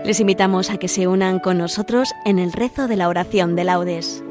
Les invitamos a que se unan con nosotros en el rezo de la oración de laudes.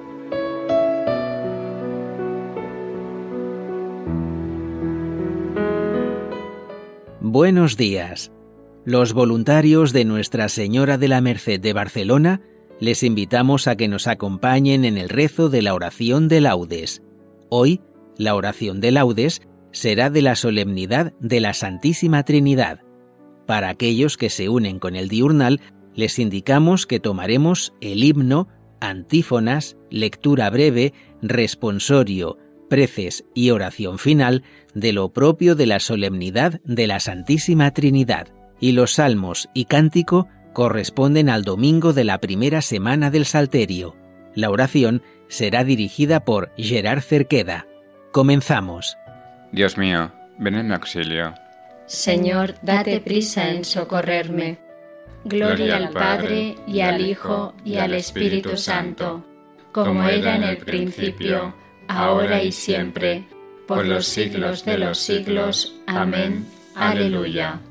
Buenos días. Los voluntarios de Nuestra Señora de la Merced de Barcelona les invitamos a que nos acompañen en el rezo de la oración de laudes. Hoy, la oración de laudes será de la solemnidad de la Santísima Trinidad. Para aquellos que se unen con el diurnal, les indicamos que tomaremos el himno, antífonas, lectura breve, responsorio, preces y oración final de lo propio de la solemnidad de la Santísima Trinidad, y los salmos y cántico corresponden al domingo de la primera semana del Salterio. La oración será dirigida por Gerard Cerqueda. Comenzamos. Dios mío, ven en mi auxilio. Señor, date prisa en socorrerme. Gloria al Padre, y al Hijo, y al Espíritu Santo, como era en el principio, ahora y siempre, por los siglos de los siglos. Amén. Aleluya.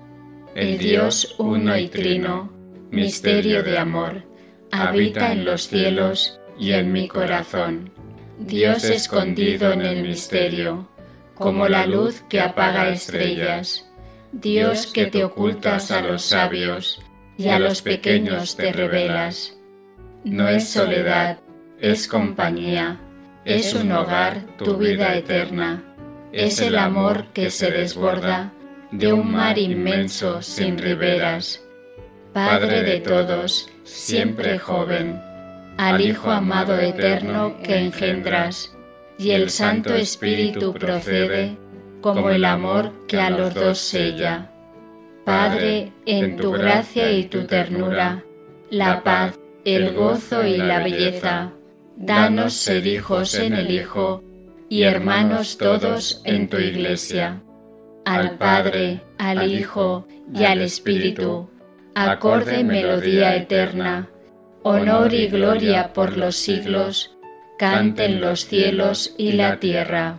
El Dios uno y trino, misterio de amor, habita en los cielos y en mi corazón. Dios escondido en el misterio, como la luz que apaga estrellas. Dios que te ocultas a los sabios y a los pequeños te revelas. No es soledad, es compañía, es un hogar tu vida eterna. Es el amor que se desborda de un mar inmenso sin riberas. Padre de todos, siempre joven, al Hijo amado eterno que engendras, y el Santo Espíritu procede como el amor que a los dos sella. Padre, en tu gracia y tu ternura, la paz, el gozo y la belleza, danos ser hijos en el Hijo y hermanos todos en tu Iglesia. Al Padre, al Hijo y al Espíritu, acorde melodía eterna, honor y gloria por los siglos, canten los cielos y la tierra.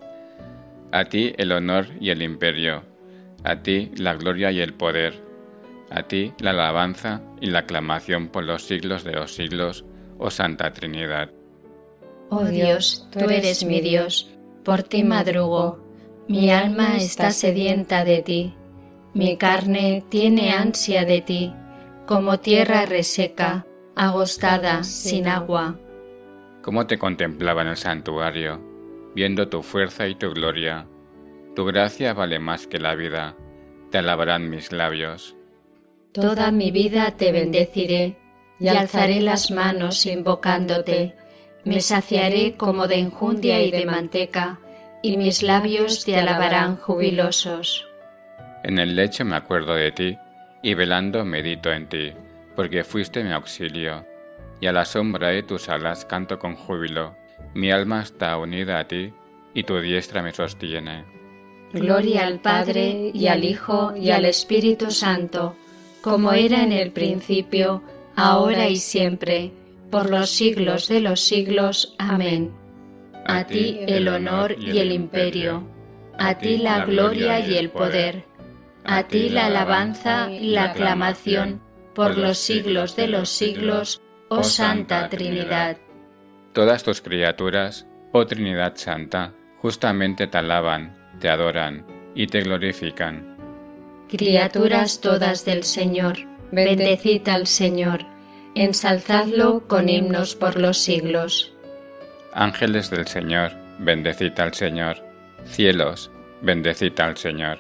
A ti el honor y el imperio, a ti la gloria y el poder, a ti la alabanza y la aclamación por los siglos de los siglos, oh Santa Trinidad. Oh Dios, tú eres mi Dios, por ti madrugo, mi alma está sedienta de ti, mi carne tiene ansia de ti, como tierra reseca, agostada, sin agua. Cómo te contemplaba en el santuario, viendo tu fuerza y tu gloria. Tu gracia vale más que la vida, te alabarán mis labios. Toda mi vida te bendeciré, y alzaré las manos invocándote. Me saciaré como de enjundia y de manteca, y mis labios te alabarán jubilosos. En el lecho me acuerdo de ti, y velando medito en ti, porque fuiste mi auxilio. Y a la sombra de tus alas canto con júbilo. Mi alma está unida a ti, y tu diestra me sostiene. Gloria al Padre, y al Hijo, y al Espíritu Santo, como era en el principio, ahora y siempre, por los siglos de los siglos. Amén. A ti el honor y el imperio, a ti la gloria y el poder, a ti la alabanza y la aclamación, por los siglos de los siglos, oh Santa Trinidad. Todas tus criaturas, oh Trinidad Santa, justamente te alaban, te adoran y te glorifican. Criaturas todas del Señor, bendecid al Señor, ensalzadlo con himnos por los siglos. Ángeles del Señor, bendecid al Señor. Cielos, bendecid al Señor.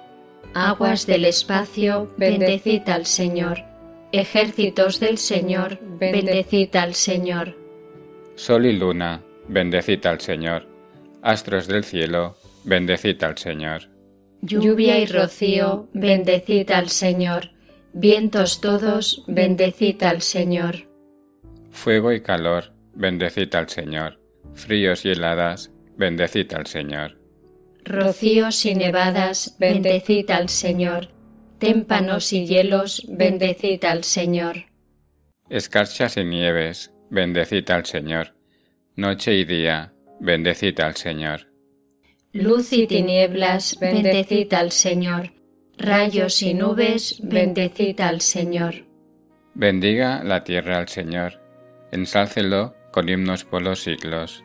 Aguas del espacio, bendecid al Señor. Ejércitos del Señor, bendecid al Señor. Sol y luna, bendecid al Señor. Astros del cielo, bendecid al Señor. Lluvia y rocío, bendecid al Señor. Vientos todos, bendecid al Señor. Fuego y calor, bendecid al Señor. Fríos y heladas, bendecid al Señor. Rocíos y nevadas, bendecid al Señor. Témpanos y hielos, bendecid al Señor. Escarchas y nieves, bendecid al Señor. Noche y día, bendecid al Señor. Luz y tinieblas, bendecid al Señor. rayos y nubes, bendecid al Señor. Bendiga la tierra al Señor, ensálcelo con himnos por los siglos.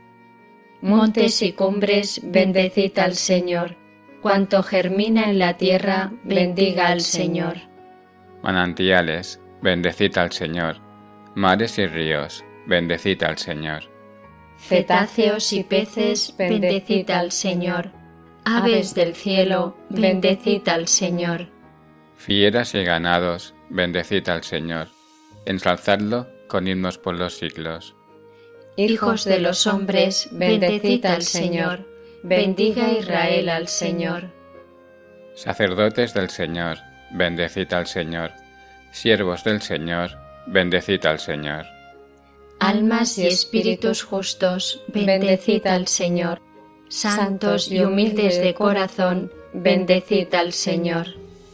Montes y cumbres, bendecid al Señor. Cuanto germina en la tierra, bendiga al Señor. Manantiales, bendecid al Señor. Mares y ríos, bendecid al Señor. Cetáceos y peces, bendecid al Señor. Aves del cielo, bendecid al Señor. Fieras y ganados, bendecid al Señor. Ensalzadlo con himnos por los siglos. Hijos de los hombres, bendecid al Señor. Bendiga Israel al Señor. Sacerdotes del Señor, bendecid al Señor. Siervos del Señor, bendecid al Señor. Almas y espíritus justos, bendecid al Señor. Santos y humildes de corazón, bendecid al Señor.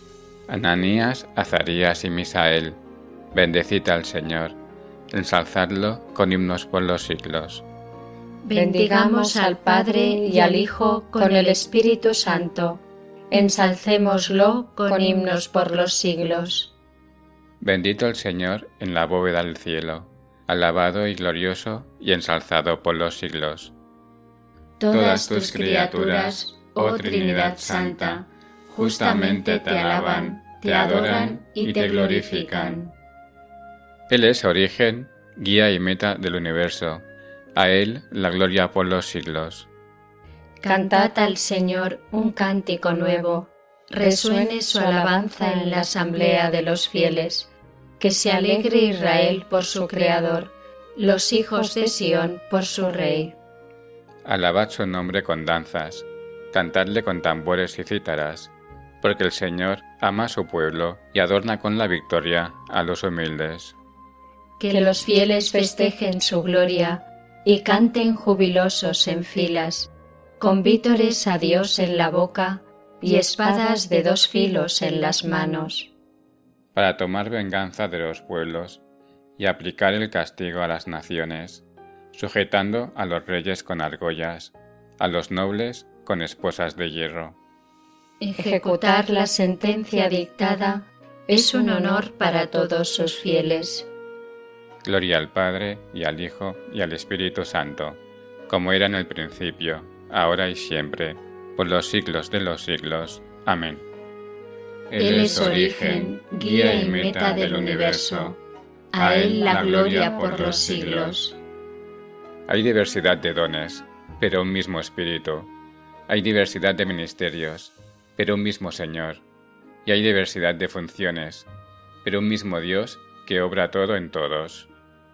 Ananías, Azarías y Misael, bendecid al Señor. Ensalzadlo con himnos por los siglos. Bendigamos al Padre y al Hijo con el Espíritu Santo. Ensalcémoslo con himnos por los siglos. Bendito el Señor en la bóveda del cielo, alabado y glorioso y ensalzado por los siglos. Todas tus criaturas, oh Trinidad Santa, justamente te alaban, te adoran y te glorifican. Él es origen, guía y meta del universo. A Él la gloria por los siglos. Cantad al Señor un cántico nuevo. Resuene su alabanza en la asamblea de los fieles. Que se alegre Israel por su Creador, los hijos de Sión por su Rey. Alabad su nombre con danzas, cantadle con tambores y cítaras, porque el Señor ama a su pueblo y adorna con la victoria a los humildes. Que los fieles festejen su gloria y canten jubilosos en filas, con vítores a Dios en la boca y espadas de 2 filos en las manos. Para tomar venganza de los pueblos y aplicar el castigo a las naciones, sujetando a los reyes con argollas, a los nobles con esposas de hierro. Ejecutar la sentencia dictada es un honor para todos sus fieles. Gloria al Padre, y al Hijo, y al Espíritu Santo, como era en el principio, ahora y siempre, por los siglos de los siglos. Amén. Él es origen, guía y meta del universo. A Él la gloria por los siglos. Hay diversidad de dones, pero un mismo Espíritu. Hay diversidad de ministerios, pero un mismo Señor. Y hay diversidad de funciones, pero un mismo Dios que obra todo en todos.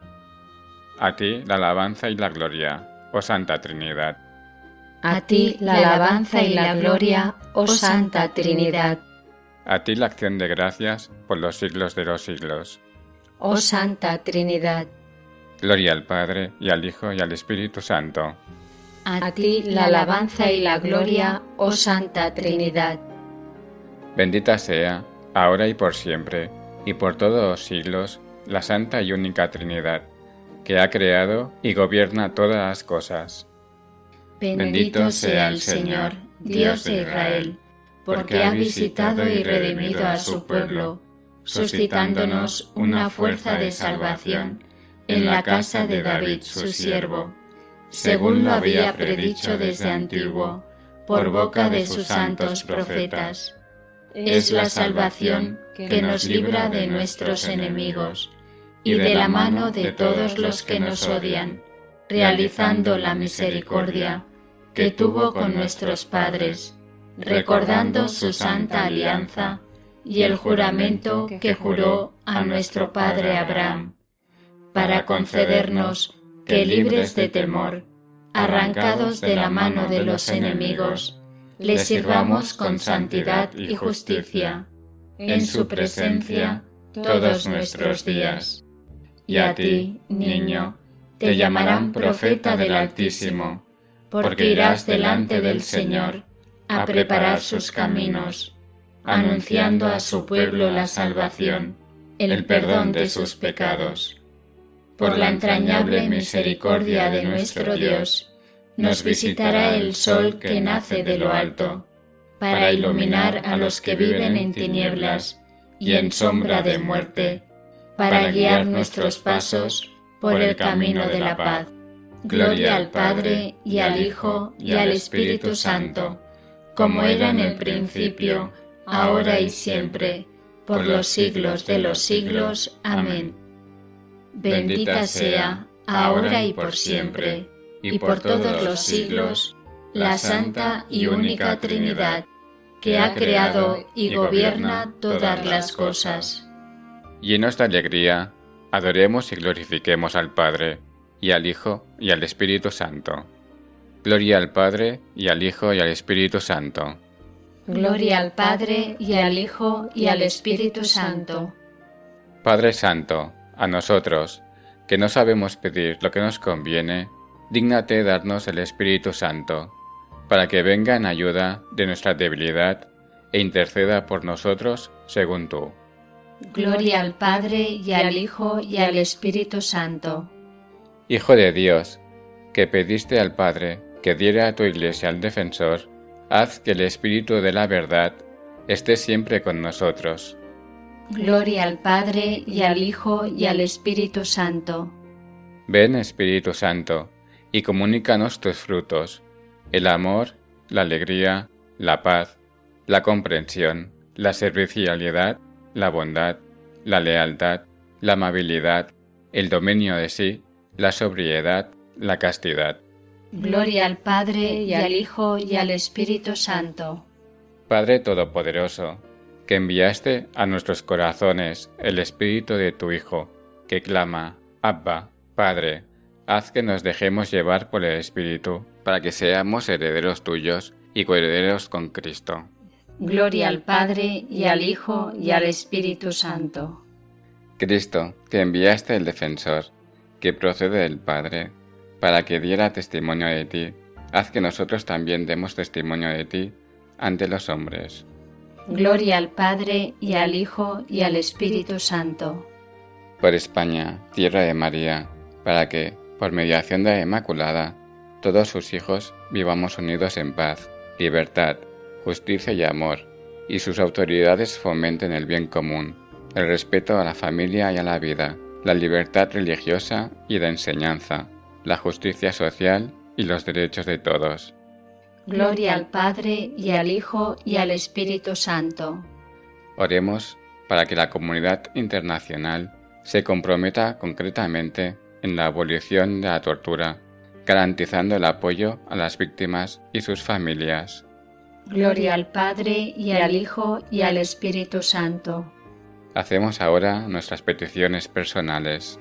A ti la alabanza y la gloria, oh Santa Trinidad. A ti la alabanza y la gloria, oh Santa Trinidad. A ti la acción de gracias por los siglos de los siglos. Oh Santa Trinidad. Gloria al Padre, y al Hijo, y al Espíritu Santo. A ti la alabanza y la gloria, oh Santa Trinidad. Bendita sea, ahora y por siempre, y por todos los siglos, la Santa y única Trinidad, que ha creado y gobierna todas las cosas. Bendito sea el Señor, Dios de Israel, porque ha visitado y redimido a su pueblo, suscitándonos una fuerza de salvación en la casa de David su siervo, según lo había predicho desde antiguo, por boca de sus santos profetas. Es la salvación que nos libra de nuestros enemigos y de la mano de todos los que nos odian, realizando la misericordia que tuvo con nuestros padres, recordando su santa alianza y el juramento que juró a nuestro padre Abraham, para concedernos que, libres de temor, arrancados de la mano de los enemigos, le sirvamos con santidad y justicia, en su presencia todos nuestros días. Y a ti, niño, te llamarán profeta del Altísimo, porque irás delante del Señor a preparar sus caminos, anunciando a su pueblo la salvación, el perdón de sus pecados. Por la entrañable misericordia de nuestro Dios, nos visitará el sol que nace de lo alto, para iluminar a los que viven en tinieblas y en sombra de muerte, para guiar nuestros pasos por el camino de la paz. Gloria al Padre, y al Hijo, y al Espíritu Santo, como era en el principio, ahora y siempre, por los siglos de los siglos. Amén. Bendita sea, ahora y por siempre, y por todos los siglos, la Santa y única Trinidad, que ha creado y gobierna todas las cosas. Llenos de alegría, adoremos y glorifiquemos al Padre, y al Hijo, y al Espíritu Santo. Gloria al Padre, y al Hijo, y al Espíritu Santo. Gloria al Padre, y al Hijo, y al Espíritu Santo. Padre Santo, a nosotros, que no sabemos pedir lo que nos conviene, dígnate darnos el Espíritu Santo, para que venga en ayuda de nuestra debilidad e interceda por nosotros según tú. Gloria al Padre, y al Hijo, y al Espíritu Santo. Hijo de Dios, que pediste al Padre que diera a tu Iglesia al defensor, haz que el Espíritu de la verdad esté siempre con nosotros. Gloria al Padre, y al Hijo, y al Espíritu Santo. Ven, Espíritu Santo, y comunícanos tus frutos, el amor, la alegría, la paz, la comprensión, la servicialidad, la bondad, la lealtad, la amabilidad, el dominio de sí, la sobriedad, la castidad. Gloria al Padre, y al Hijo, y al Espíritu Santo. Padre Todopoderoso, que enviaste a nuestros corazones el Espíritu de tu Hijo, que clama, Abba, Padre, haz que nos dejemos llevar por el Espíritu, para que seamos herederos tuyos y coherederos con Cristo. Gloria al Padre, y al Hijo, y al Espíritu Santo. Cristo, que enviaste el Defensor, que procede del Padre, para que diera testimonio de ti, haz que nosotros también demos testimonio de ti ante los hombres. Gloria al Padre, y al Hijo, y al Espíritu Santo. Por España, tierra de María, para que, por mediación de la Inmaculada, todos sus hijos vivamos unidos en paz, libertad, justicia y amor, y sus autoridades fomenten el bien común, el respeto a la familia y a la vida, la libertad religiosa y de enseñanza, la justicia social y los derechos de todos. Gloria al Padre, y al Hijo, y al Espíritu Santo. Oremos para que la comunidad internacional se comprometa concretamente en la abolición de la tortura, garantizando el apoyo a las víctimas y sus familias. Gloria al Padre, y al Hijo, y al Espíritu Santo. Hacemos ahora nuestras peticiones personales.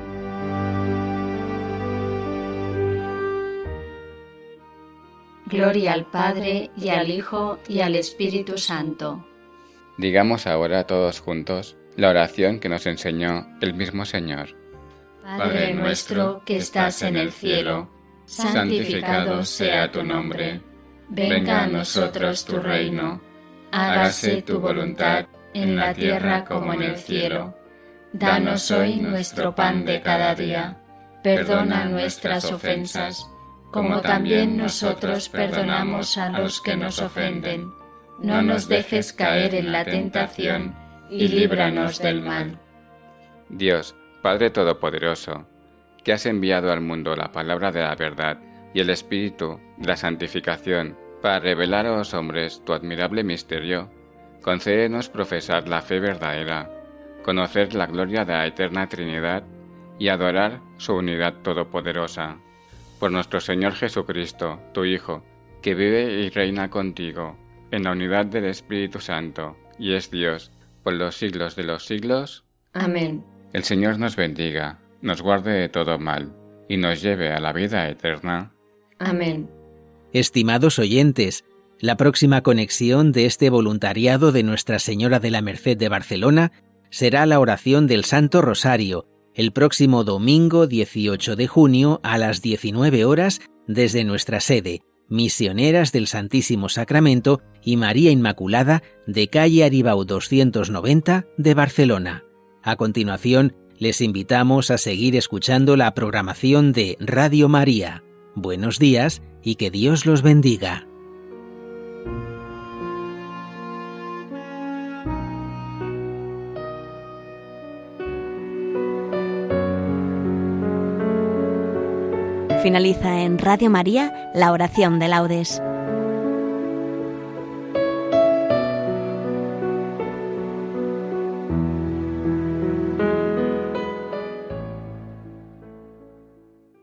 Gloria al Padre, y al Hijo, y al Espíritu Santo. Digamos ahora todos juntos la oración que nos enseñó el mismo Señor. Padre nuestro que estás en el cielo, santificado sea tu nombre. Venga a nosotros tu reino. Hágase tu voluntad en la tierra como en el cielo. Danos hoy nuestro pan de cada día. Perdona nuestras ofensas, como también nosotros perdonamos a los que nos ofenden. No nos dejes caer en la tentación, y líbranos del mal. Dios, Padre Todopoderoso, que has enviado al mundo la palabra de la verdad y el Espíritu de la santificación para revelar a los hombres tu admirable misterio, concédenos profesar la fe verdadera, conocer la gloria de la eterna Trinidad y adorar su unidad todopoderosa. Por nuestro Señor Jesucristo, tu Hijo, que vive y reina contigo, en la unidad del Espíritu Santo, y es Dios, por los siglos de los siglos. Amén. El Señor nos bendiga, nos guarde de todo mal, y nos lleve a la vida eterna. Amén. Estimados oyentes, la próxima conexión de este voluntariado de Nuestra Señora de la Merced de Barcelona será la oración del Santo Rosario, el próximo domingo 18 de junio a las 19 horas desde nuestra sede, Misioneras del Santísimo Sacramento y María Inmaculada, de calle Aribau 290 de Barcelona. A continuación, les invitamos a seguir escuchando la programación de Radio María. Buenos días y que Dios los bendiga. Finaliza en Radio María la oración de laudes.